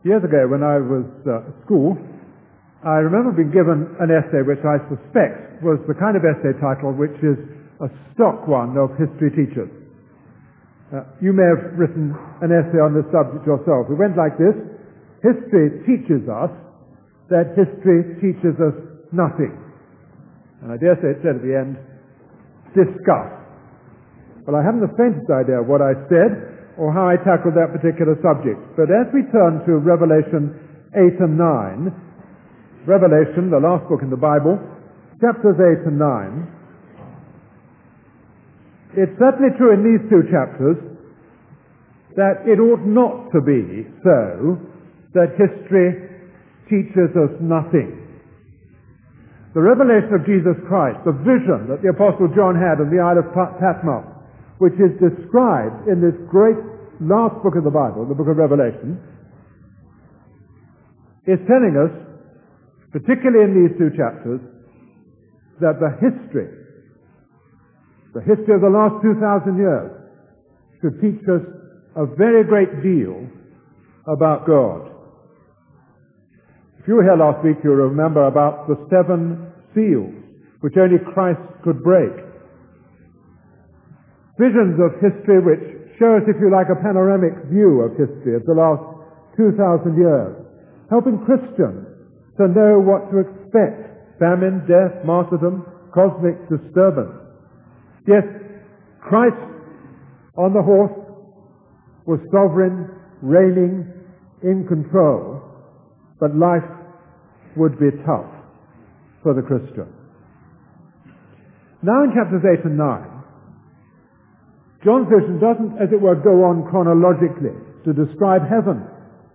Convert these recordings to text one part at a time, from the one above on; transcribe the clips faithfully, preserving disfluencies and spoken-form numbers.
Years ago, when I was uh, at school, I remember being given an essay which I suspect was the kind of essay title which is a stock one of history teachers. Uh, you may have written an essay on this subject yourself. It went like this: history teaches us that history teaches us nothing. And I dare say it said at the end, discuss. Well, I haven't the faintest idea what I said or how I tackled that particular subject. But as we turn to Revelation eight and nine, Revelation, the last book in the Bible, chapters eight and nine, it's certainly true in these two chapters that it ought not to be so that history teaches us nothing. The revelation of Jesus Christ, the vision that the Apostle John had of the Isle of Patmos, which is described in this great last book of the Bible, the book of Revelation, is telling us, particularly in these two chapters, that the history, the history of the last two thousand years, should teach us a very great deal about God. If you were here last week, you'll remember about the seven seals, which only Christ could break. Visions of history which show us, if you like, a panoramic view of history of the last two thousand years, helping Christians to know what to expect: famine, death, martyrdom, cosmic disturbance. Yes, Christ on the horse was sovereign, reigning, in control, but life would be tough for the Christian. Now in chapters eight and nine, John's vision doesn't, as it were, go on chronologically to describe heaven.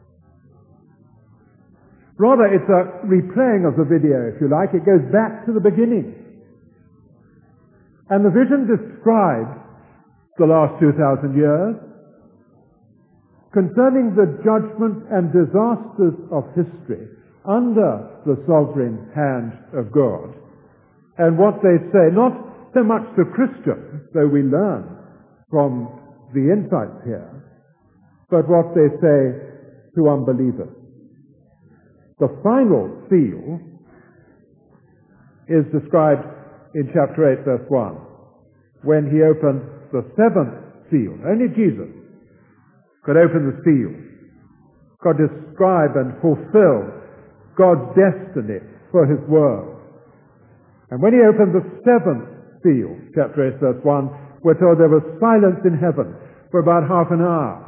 Rather, it's a replaying of the video, if you like. It goes back to the beginning. And the vision describes the last two thousand years concerning the judgment and disasters of history under the sovereign hand of God, and what they say, not so much to Christians, though we learn from the insights here, but what they say to unbelievers. The final seal is described in chapter eight, verse one, when he opened the seventh seal. Only Jesus could open the seal, could describe and fulfill God's destiny for his world. And when he opened the seventh seal, chapter eight, verse one, we're told there was silence in heaven for about half an hour.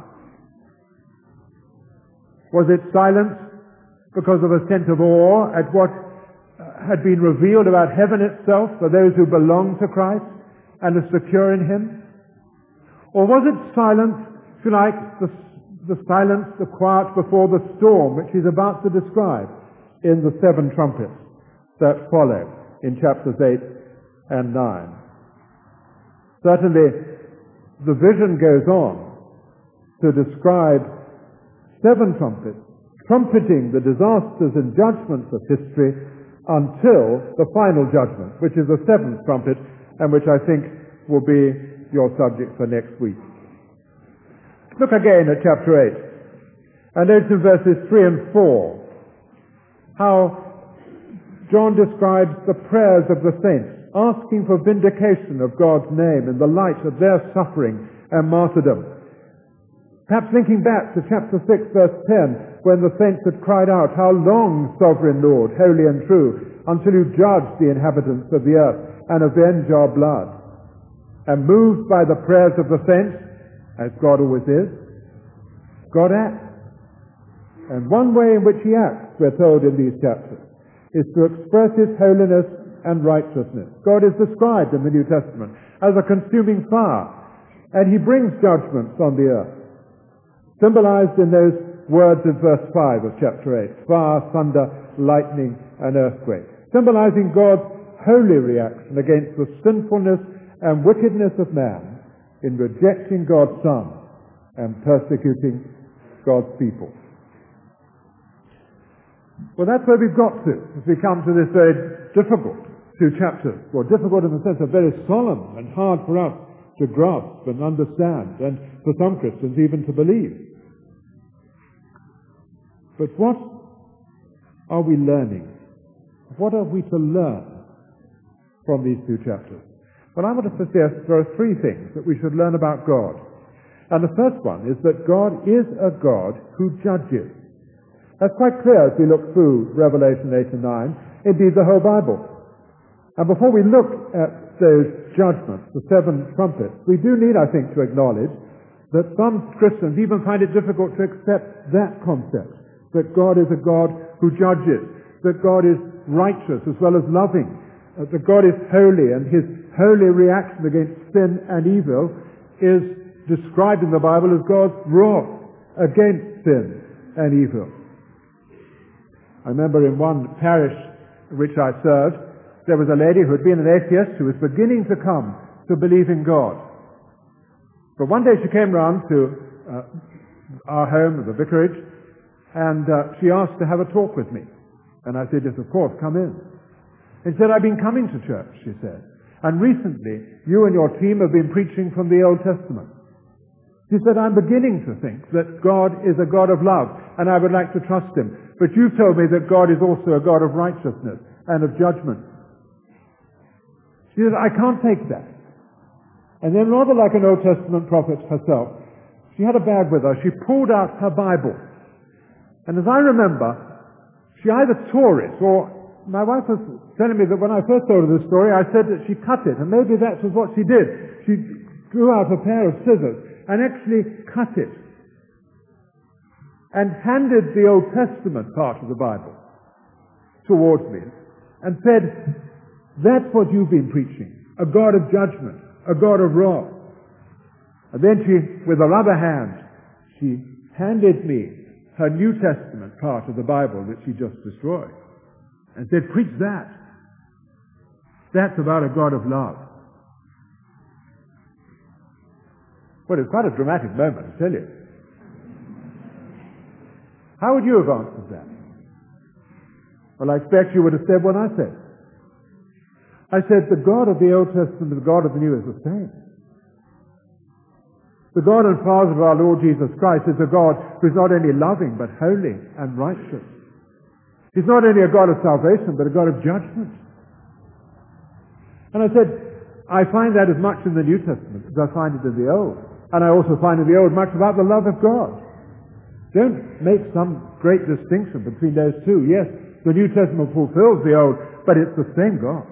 Was it silence because of a sense of awe at what had been revealed about heaven itself for those who belong to Christ and are secure in him? Or was it silence, if you like, the, the silence, the quiet before the storm, which he's about to describe in the seven trumpets that follow in chapters eight and nine? Certainly, the vision goes on to describe seven trumpets, trumpeting the disasters and judgments of history until the final judgment, which is the seventh trumpet, and which I think will be your subject for next week. Look again at chapter eight, and notice in verses three and four how John describes the prayers of the saints, asking for vindication of God's name in the light of their suffering and martyrdom. Perhaps linking back to chapter six, verse ten, when the saints had cried out, "How long, sovereign Lord, holy and true, until you judge the inhabitants of the earth and avenge our blood?" And moved by the prayers of the saints, as God always is, God acts. And one way in which he acts, we're told in these chapters, is to express his holiness and righteousness. God is described in the New Testament as a consuming fire, and he brings judgments on the earth, symbolized in those words in verse five of chapter eight, fire, thunder, lightning, and earthquake, symbolizing God's holy reaction against the sinfulness and wickedness of man in rejecting God's Son and persecuting God's people. Well, that's where we've got to as we come to this very difficult two chapters, or difficult in the sense of very solemn and hard for us to grasp and understand, and for some Christians even to believe. But what are we learning? What are we to learn from these two chapters? Well, I want to suggest there are three things that we should learn about God. And the first one is that God is a God who judges. That's quite clear as we look through Revelation eight and nine, indeed the whole Bible. And before we look at those judgments, the seven trumpets, we do need, I think, to acknowledge that some Christians even find it difficult to accept that concept, that God is a God who judges, that God is righteous as well as loving, that God is holy, and his holy reaction against sin and evil is described in the Bible as God's wrath against sin and evil. I remember in one parish in which I served, there was a lady who had been an atheist who was beginning to come to believe in God. But one day she came round to uh, our home, the vicarage, and uh, she asked to have a talk with me. And I said, yes, of course, come in. And she said, I've been coming to church, she said. And recently, you and your team have been preaching from the Old Testament. She said, I'm beginning to think that God is a God of love, and I would like to trust him. But you've told me that God is also a God of righteousness and of judgment. She said, I can't take that. And then, rather like an Old Testament prophet herself, she had a bag with her. She pulled out her Bible. And as I remember, she either tore it, or my wife was telling me that when I first told her this story, I said that she cut it, and maybe that was what she did. She drew out a pair of scissors and actually cut it and handed the Old Testament part of the Bible towards me and said, that's what you've been preaching, a God of judgment, a God of wrath. And then she, with her other hand, she handed me her New Testament part of the Bible that she just destroyed and said, preach that. That's about a God of love. Well, it's quite a dramatic moment, I tell you. How would you have answered that? Well, I expect you would have said what I said. I said, the God of the Old Testament and the God of the New is the same. The God and Father of our Lord Jesus Christ is a God who is not only loving, but holy and righteous. He's not only a God of salvation, but a God of judgment. And I said, I find that as much in the New Testament as I find it in the Old. And I also find in the Old much about the love of God. Don't make some great distinction between those two. Yes, the New Testament fulfills the Old, but it's the same God.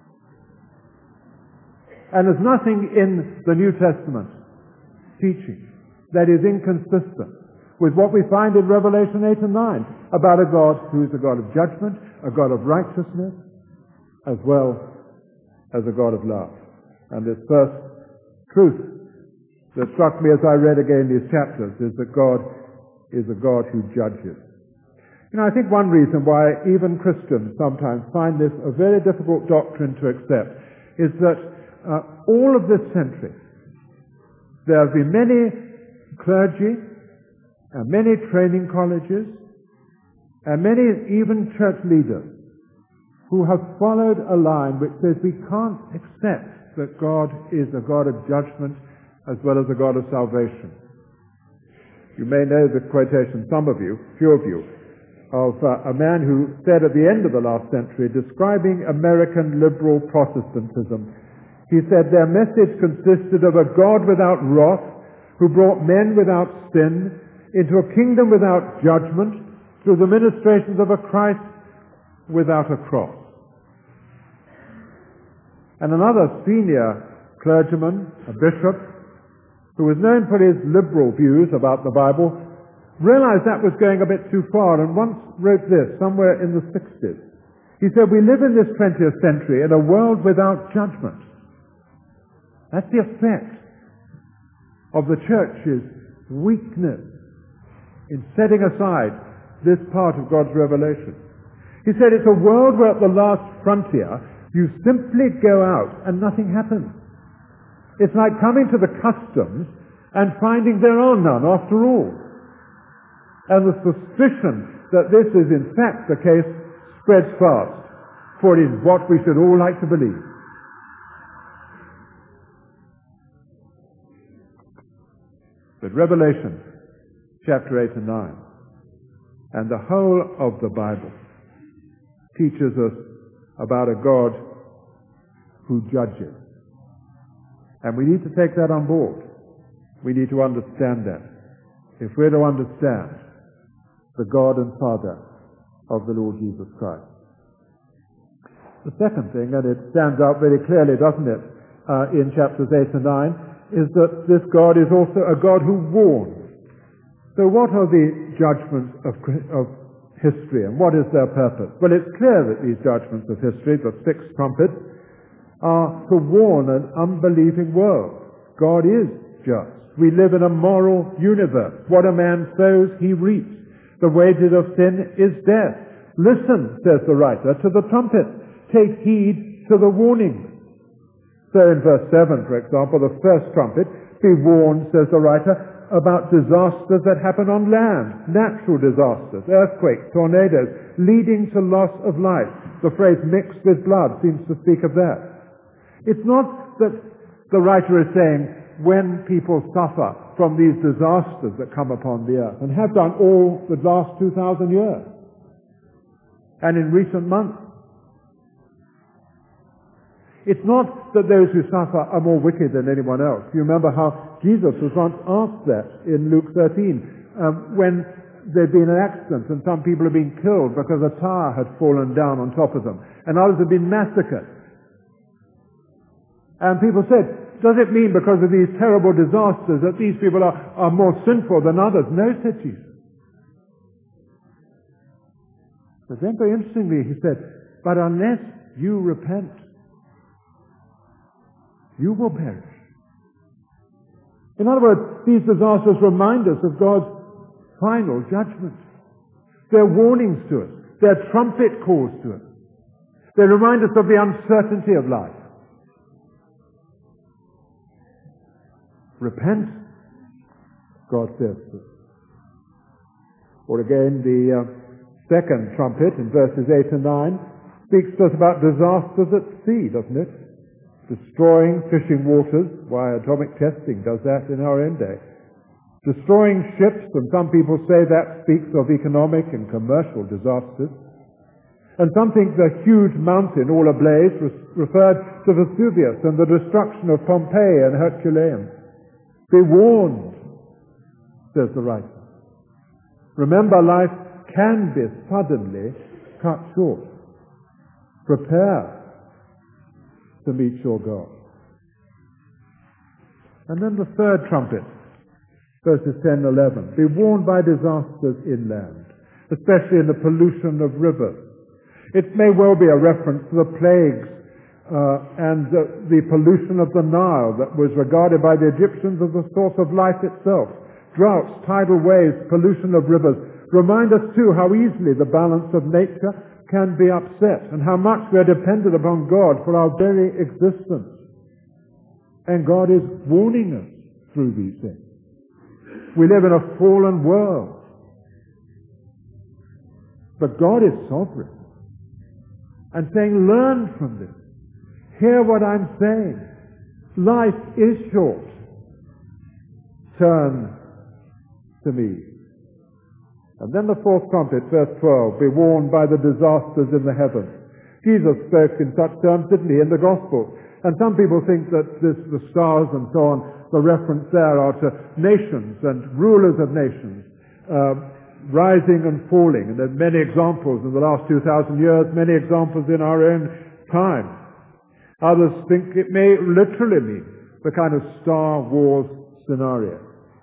And there's nothing in the New Testament teaching that is inconsistent with what we find in Revelation eight and nine about a God who is a God of judgment, a God of righteousness, as well as a God of love. And this first truth that struck me as I read again these chapters is that God is a God who judges. You know, I think one reason why even Christians sometimes find this a very difficult doctrine to accept is that uh, all of this century there have been many clergy and many training colleges and many even church leaders who have followed a line which says we can't accept that God is a God of judgment as well as a God of salvation. You may know the quotation, some of you, few of you, of uh, a man who said at the end of the last century, describing American liberal Protestantism, he said their message consisted of a God without wrath, who brought men without sin into a kingdom without judgment through the ministrations of a Christ without a cross. And another senior clergyman, a bishop, who was known for his liberal views about the Bible, realized that was going a bit too far and once wrote this somewhere in the sixties. He said, we live in this twentieth century in a world without judgment. That's the effect of the church's weakness in setting aside this part of God's revelation. He said it's a world where at the last frontier you simply go out and nothing happens. It's like coming to the customs and finding there are none after all. And the suspicion that this is in fact the case spreads fast, for it is what we should all like to believe. But Revelation chapter eight and nine And the whole of the Bible teaches us about a God who judges. And we need to take that on board. We need to understand that. If we're to understand the God and Father of the Lord Jesus Christ. The second thing, and it stands out very clearly, doesn't it, uh, in chapters eight and nine, is that this God is also a God who warns. So what are the judgments of, of history, and what is their purpose? Well, it's clear that these judgments of history, the six trumpets, are to warn an unbelieving world. God is just. We live in a moral universe. What a man sows, he reaps. The wages of sin is death. Listen, says the writer, to the trumpet. Take heed to the warning. So in verse seven, for example, the first trumpet, be warned, says the writer, about disasters that happen on land, natural disasters, earthquakes, tornadoes, leading to loss of life. The phrase mixed with blood seems to speak of that. It's not that the writer is saying when people suffer from these disasters that come upon the earth, and have done all the last two thousand years, and in recent months. It's not that those who suffer are more wicked than anyone else. You remember how Jesus was once asked that in Luke thirteen, um, when there'd been an accident and some people had been killed because a tower had fallen down on top of them, and others had been massacred. And people said, does it mean because of these terrible disasters that these people are, are more sinful than others? No, said Jesus. But then very interestingly he said, but unless you repent, you will perish. In other words, these disasters remind us of God's final judgment. They're warnings to us. They're trumpet calls to us. They remind us of the uncertainty of life. Repent, God says to us. Or again, the uh, second trumpet in verses eight and nine speaks to us about disasters at sea, doesn't it? Destroying fishing waters. Why, atomic testing does that in our own day. Destroying ships, and some people say that speaks of economic and commercial disasters. And some think the huge mountain, all ablaze, referred to Vesuvius and the destruction of Pompeii and Herculaneum. Be warned, says the writer. Remember, life can be suddenly cut short. Prepare to meet your God. And then the third trumpet, verses ten and eleven. Be warned by disasters inland, especially in the pollution of rivers. It may well be a reference to the plagues Uh, and uh, the pollution of the Nile that was regarded by the Egyptians as the source of life itself. Droughts, tidal waves, pollution of rivers remind us too how easily the balance of nature can be upset and how much we are dependent upon God for our very existence. And God is warning us through these things. We live in a fallen world. But God is sovereign and saying, learn from this. Hear what I'm saying. Life is short. Turn to me. And then the fourth trumpet, verse twelve, be warned by the disasters in the heavens. Jesus spoke in such terms, didn't he, in the Gospels? And some people think that this, the stars and so on, the reference there are to nations and rulers of nations, uh, rising and falling. And there are many examples in the last two thousand years, many examples in our own time. Others think it may literally mean the kind of Star Wars scenario.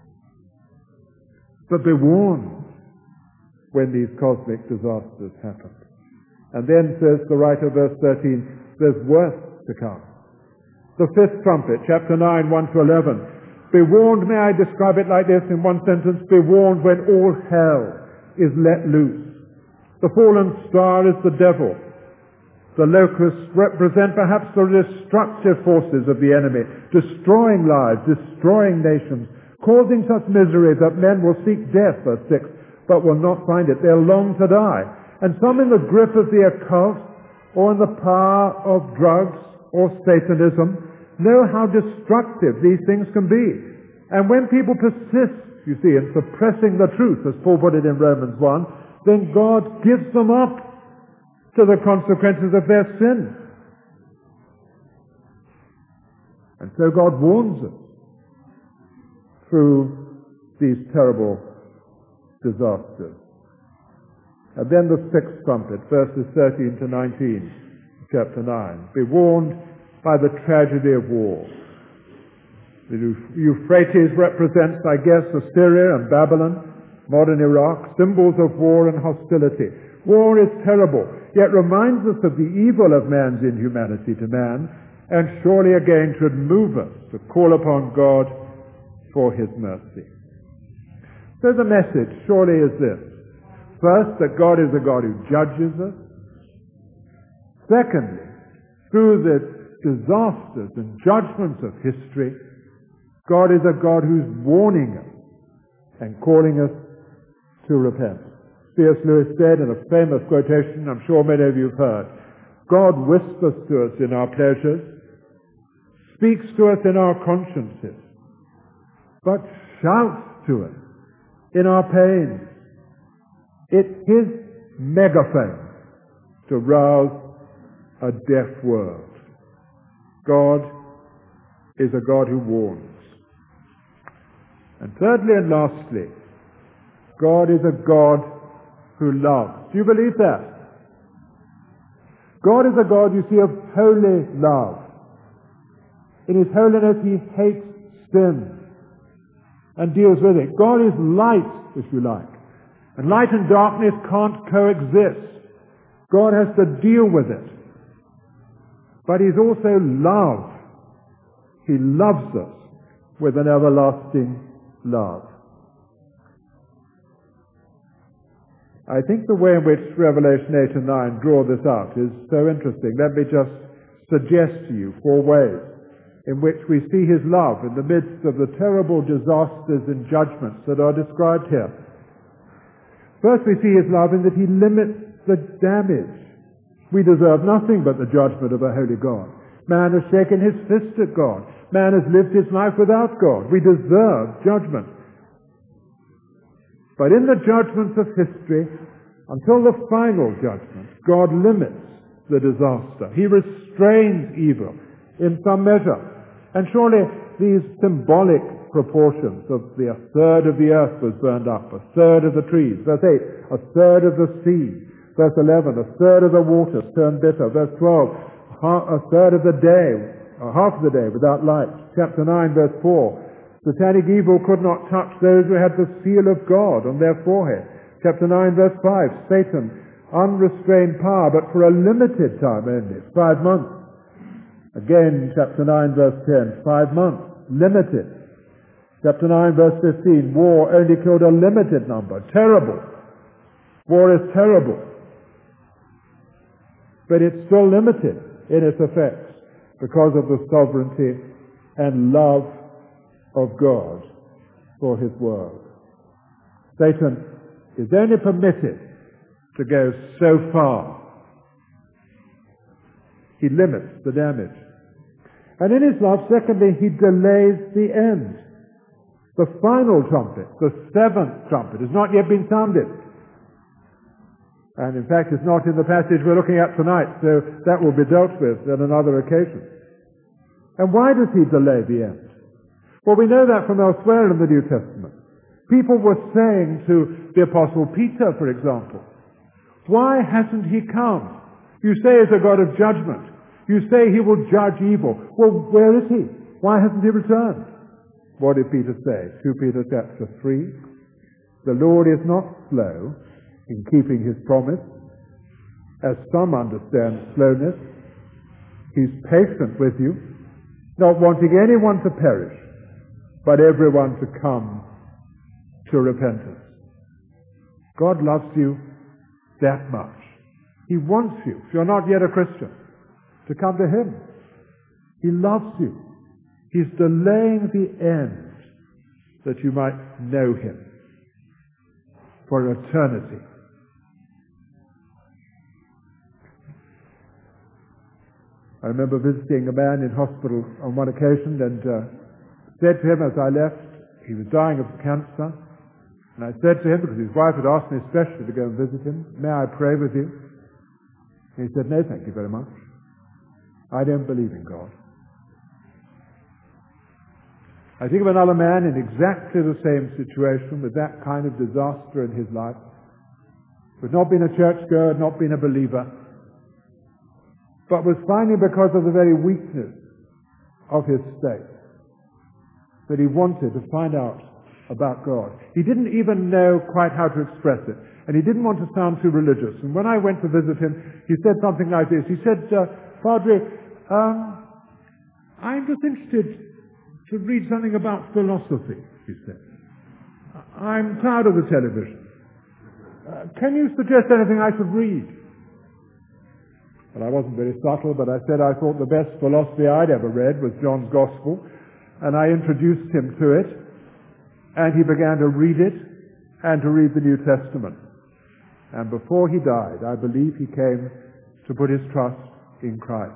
But be warned when these cosmic disasters happen. And then says the writer, verse thirteen, there's worse to come. The fifth trumpet, chapter nine, one to eleven. Be warned, may I describe it like this in one sentence, be warned when all hell is let loose. The fallen star is the devil. The locusts represent perhaps the destructive forces of the enemy, destroying lives, destroying nations, causing such misery that men will seek death, verse six, but will not find it. They'll long to die. And some in the grip of the occult, or in the power of drugs or Satanism, know how destructive these things can be. And when people persist, you see, in suppressing the truth, as Paul put it in Romans one, then God gives them up to the consequences of their sin. And so God warns us through these terrible disasters. And then the sixth trumpet, verses thirteen to nineteen, chapter nine. Be warned by the tragedy of war. The Euphrates represents, I guess, Assyria and Babylon, modern Iraq, symbols of war and hostility. War is terrible, yet reminds us of the evil of man's inhumanity to man, and surely again should move us to call upon God for his mercy. So the message surely is this. First, that God is a God who judges us. Secondly, through the disasters and judgments of history, God is a God who's warning us and calling us to repent. C S Lewis said in a famous quotation, I'm sure many of you have heard, God whispers to us in our pleasures, speaks to us in our consciences, but shouts to us in our pains. It's his megaphone to rouse a deaf world. God is a God who warns. And thirdly and lastly, God is a God who loves. Do you believe that? God is a God, you see, of holy love. In his holiness he hates sin and deals with it. God is light, if you like. And light and darkness can't coexist. God has to deal with it. But he's also love. He loves us with an everlasting love. I think the way in which Revelation eight and nine draw this out is so interesting. Let me just suggest to you four ways in which we see his love in the midst of the terrible disasters and judgments that are described here. First, we see his love in that he limits the damage. We deserve nothing but the judgment of a holy God. Man has shaken his fist at God. Man has lived his life without God. We deserve judgment. But in the judgments of history, until the final judgment, God limits the disaster. He restrains evil in some measure. And surely these symbolic proportions of the a third of the earth was burned up, a third of the trees, verse eight, a third of the sea, verse eleven, a third of the waters turned bitter, verse twelve, a third of the day, or half of the day without light, chapter nine, verse four, satanic evil could not touch those who had the seal of God on their forehead, chapter nine, verse five, Satan, unrestrained power, but for a limited time only, five months. Again, chapter nine, verse ten, five months, limited. Chapter nine, verse fifteen, war only killed a limited number. Terrible. War is terrible. But it's still limited in its effects because of the sovereignty and love of God for his world. Satan is only permitted to go so far. He limits the damage. And in his love, secondly, he delays the end. The final trumpet, the seventh trumpet, has not yet been sounded. And in fact, it's not in the passage we're looking at tonight, so that will be dealt with on another occasion. And why does he delay the end? Well, we know that from elsewhere in the New Testament. People were saying to the Apostle Peter, for example, why hasn't he come? You say he's a God of judgment. You say he will judge evil. Well, where is he? Why hasn't he returned? What did Peter say? Second Peter chapter three. The Lord is not slow in keeping his promise, as some understand slowness. He's patient with you, not wanting anyone to perish, but everyone to come to repentance. God loves you that much. He wants you, if you're not yet a Christian, to come to him. He loves you. He's delaying the end that you might know him for eternity. I remember visiting a man in hospital on one occasion and uh, said to him as I left, he was dying of cancer, And I said to him, because his wife had asked me especially to go and visit him, may I pray with you? And he said, no, thank you very much. I don't believe in God. I think of another man in exactly the same situation with that kind of disaster in his life, who had not been a churchgoer, had not been a believer, but was finding, because of the very weakness of his state, that he wanted to find out about God. He didn't even know quite how to express it, and he didn't want to sound too religious. And when I went to visit him, he said something like this. He said, uh, Padre, um, I'm just interested to read something about philosophy, he said. I'm tired of the television. Uh, can you suggest anything I should read? Well, I wasn't very subtle, but I said I thought the best philosophy I'd ever read was John's Gospel, and I introduced him to it, and he began to read it and to read the New Testament. And before he died, I believe he came to put his trust in Christ.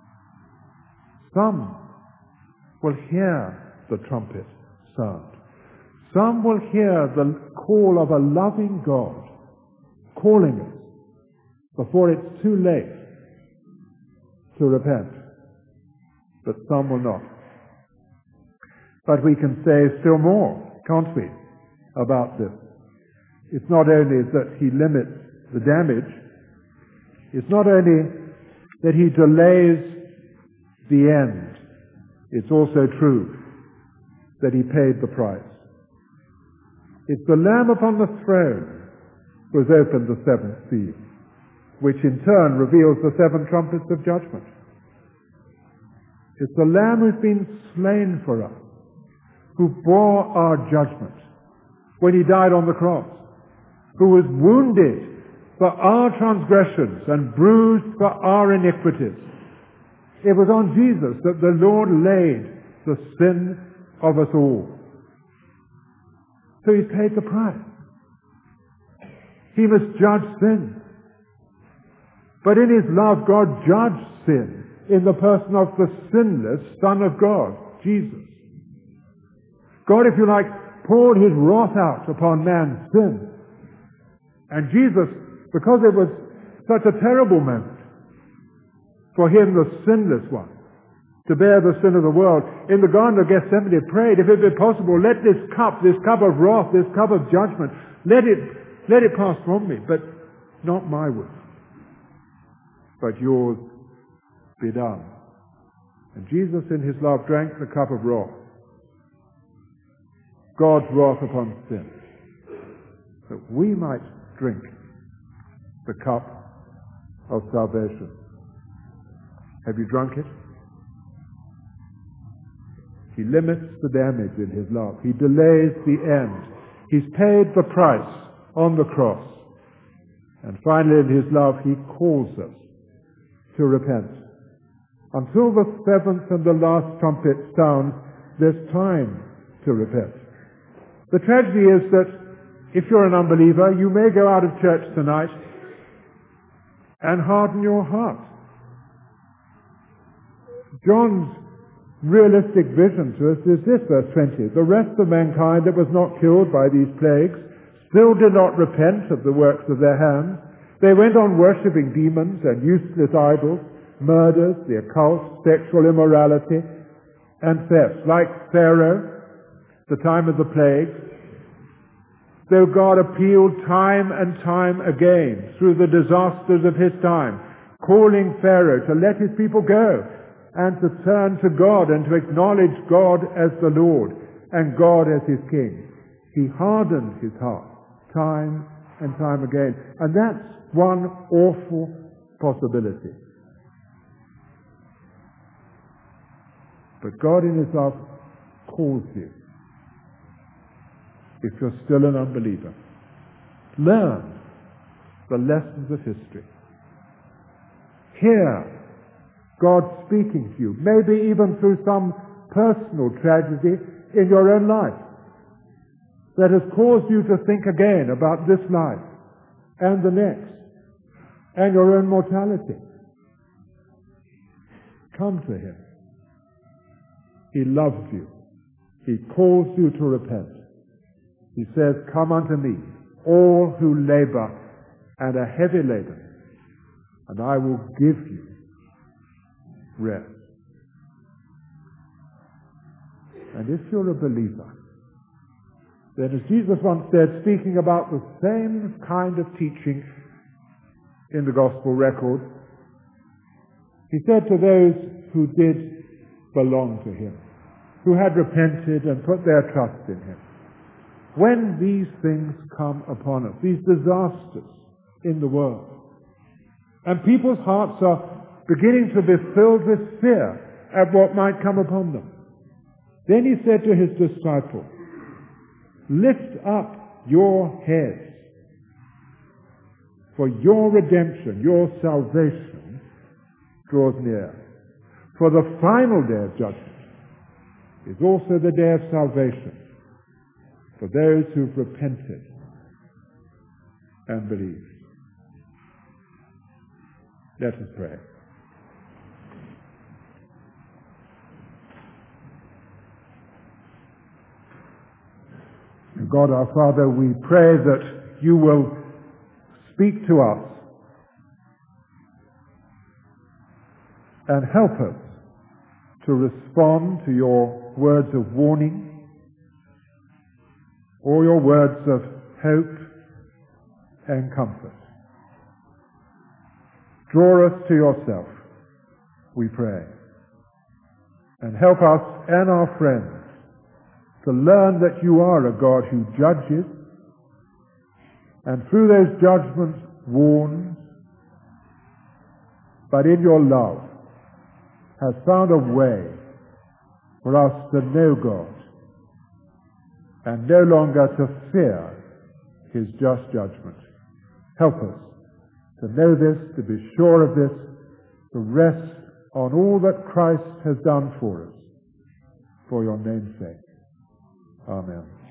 Some will hear the trumpet sound. Some will hear the call of a loving God calling us before it's too late to repent. But some will not. But we can say still more, can't we, about this? It's not only that he limits the damage, it's not only that he delays the end, it's also true that he paid the price. It's the Lamb upon the throne who has opened the seventh seal, which in turn reveals the seven trumpets of judgment. It's the Lamb who's been slain for us, who bore our judgment when he died on the cross, who was wounded for our transgressions and bruised for our iniquities. It was on Jesus that the Lord laid the sin of us all. So he's paid the price. He must judge sin. But in his love, God judged sin in the person of the sinless Son of God, Jesus. God, if you like, poured his wrath out upon man's sin. And Jesus, because it was such a terrible moment for him, the sinless one, to bear the sin of the world, in the Garden of Gethsemane prayed, if it be possible, let this cup, this cup of wrath, this cup of judgment, let it, let it pass from me, but not my will, but yours be done. And Jesus in his love drank the cup of wrath, God's wrath upon sin, that we might drink the cup of salvation. Have you drunk it? He limits the damage in his love. He delays the end. He's paid the price on the cross. And finally, in his love, he calls us to repent. Until the seventh and the last trumpet sounds, there's time to repent. The tragedy is that if you're an unbeliever, you may go out of church tonight and harden your heart. John's realistic vision to us is this, verse twenty. The rest of mankind that was not killed by these plagues still did not repent of the works of their hands. They went on worshipping demons and useless idols, murders, the occult, sexual immorality, and thefts, like Pharaoh, the time of the plagues. Though God appealed time and time again through the disasters of his time, calling Pharaoh to let his people go and to turn to God and to acknowledge God as the Lord and God as his King, he hardened his heart time and time again. And that's one awful possibility. But God in his love calls you. If you're still an unbeliever, learn the lessons of history. Hear God speaking to you, maybe even through some personal tragedy in your own life that has caused you to think again about this life and the next and your own mortality. Come to him. He loves you. He calls you to repent. He says, "Come unto me, all who labor and are heavy laden, and I will give you rest." And if you're a believer, then as Jesus once said, speaking about the same kind of teaching in the gospel record, he said to those who did belong to him, who had repented and put their trust in him, when these things come upon us, these disasters in the world, and people's hearts are beginning to be filled with fear at what might come upon them, then he said to his disciples, "Lift up your heads, for your redemption, your salvation draws near. For the final day of judgment is also the day of salvation for those who've repented and believed." Let us pray. God our Father, we pray that you will speak to us and help us to respond to your words of warning or your words of hope and comfort. Draw us to yourself, we pray, and help us and our friends to learn that you are a God who judges, and through those judgments warns, but in your love has found a way for us to know God and no longer to fear his just judgment. Help us to know this, to be sure of this, to rest on all that Christ has done for us, for your name's sake. Amen.